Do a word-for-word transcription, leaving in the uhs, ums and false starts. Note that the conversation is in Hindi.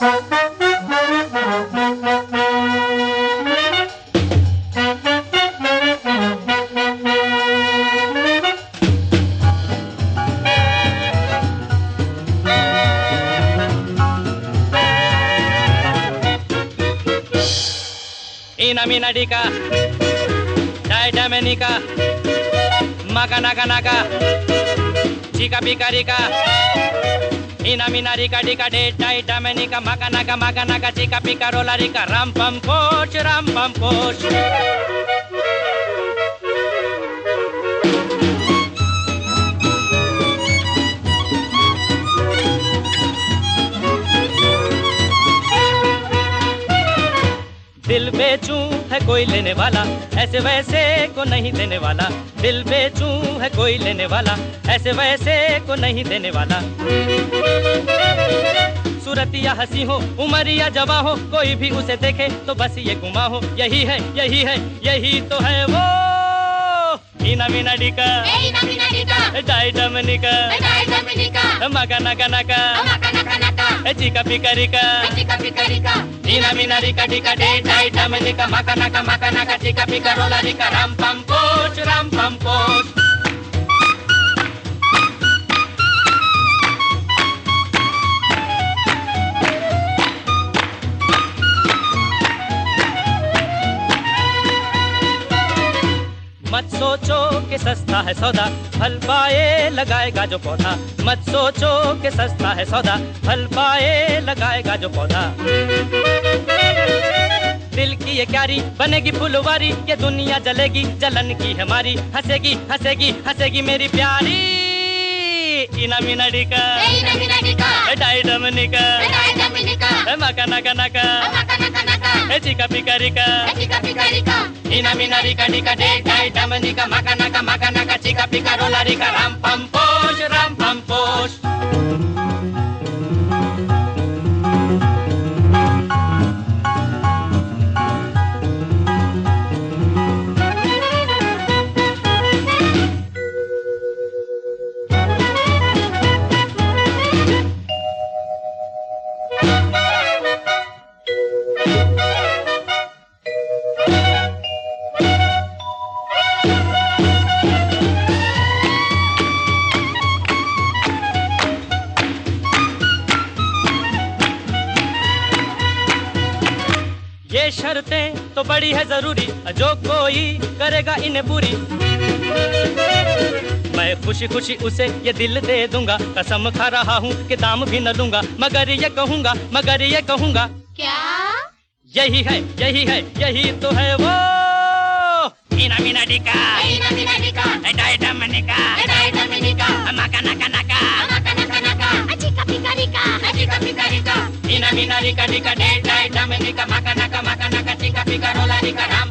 Ina mina dika, dai damenika, maka naka naka, chika pika rika. Ina mina rika dika de dai damenika, maka naka maka naka, chika pika rola rika. Ram pam poch, ram pam poch. दिल बेचूं है कोई लेने वाला, ऐसे वैसे को नहीं देने वाला। दिल बेचूं है कोई लेने वाला, ऐसे वैसे को नहीं देने वाला। सूरतिया हंसी हो, उमरिया जवा हो, कोई भी उसे देखे तो बस ये गुमा हो। यही है, यही है, यही तो है वो। Ina mina dika, Ina mina dika, dai damenika, dai damenika, maka naka naka, maka naka naka, chika pika rika. chika pika rika. Ina mina rika dika de dai damenika, maka naka maka naka, chika pika rola rika. Ram pam poch, ram pam poch. मत सोचो कि सस्ता है सौदा, फल पाए लगाएगा जो पौधा। मत सोचो कि सस्ता है सौदा, फल पाए लगाएगा जो पौधा। दिल की ये क्यारी बनेगी फुलवारी, ये दुनिया जलेगी जलन की हमारी। हंसेगी हंसेगी हंसेगी मेरी प्यारी। Ina mina dika, Ina mina dika, dai damenika, dai damenika, maka naka naka, maka naka naka, chika pika rika. chika pika rika. Ina mina rika dika de dai damenika, maka naka maka naka, chika pika rola rika. Ram pam poch, ram pam poch. ये शर्तें तो बड़ी है जरूरी, जो कोई करेगा इन्हें पूरी। मैं खुशी खुशी उसे ये दिल दे दूंगा, कसम खा रहा हूँ कि दाम भी न लूंगा। मगर ये कहूँगा, मगर ये कहूँगा, क्या? यही है, यही है, यही तो है वो। Ina mina dika, Ina mina dika, dai damenika, dai damenika, maka naka naka, maka naka naka, chika pika rika, chika pika rika. Ina mina rika dika de dai damenika, maka naka maka naka, chika pika rola rika. Ram